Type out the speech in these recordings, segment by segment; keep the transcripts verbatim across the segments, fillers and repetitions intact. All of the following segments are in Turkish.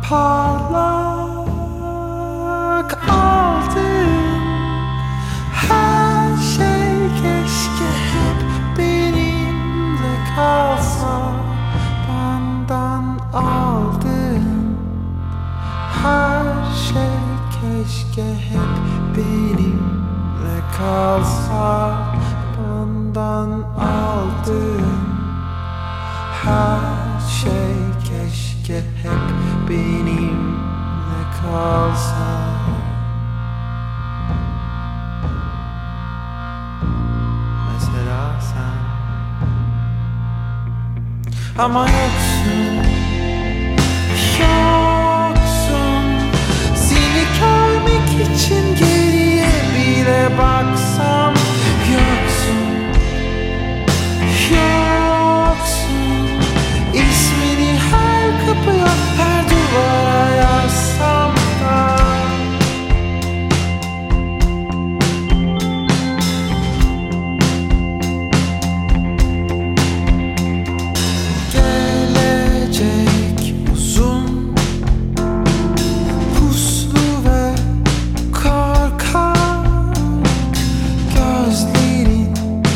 parlak aldın. Her şey keşke hep benimle kalsa. Benden aldın. Her şey keşke hep benimle kalsa. Benden aldın. Her şey keşke hep benimle kalsa. Mesela sen. Ama yoksun, yoksun. Seni görmek için geriye bile baksam. Yoksun, yoksun. İsmini her kapıya, her duvara yazsam da. Gelecek uzun, puslu ve korkak. Gözlerin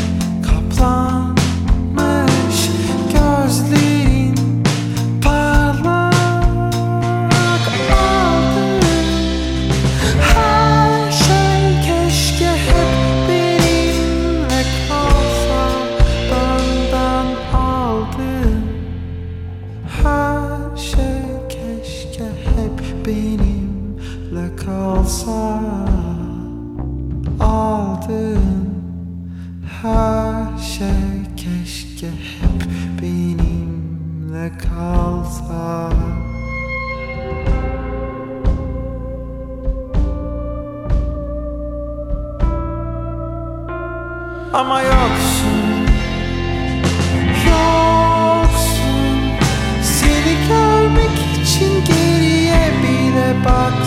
kaplanmış, gözlerin parlak aldın. Her şey keşke hep benimle kalsa. Benden aldın. Her şey keşke hep benimle kalsa. Aldın. Her şey keşke hep benimle kalsa. Ama yoksun, yoksun. Seni görmek için geriye bile bak.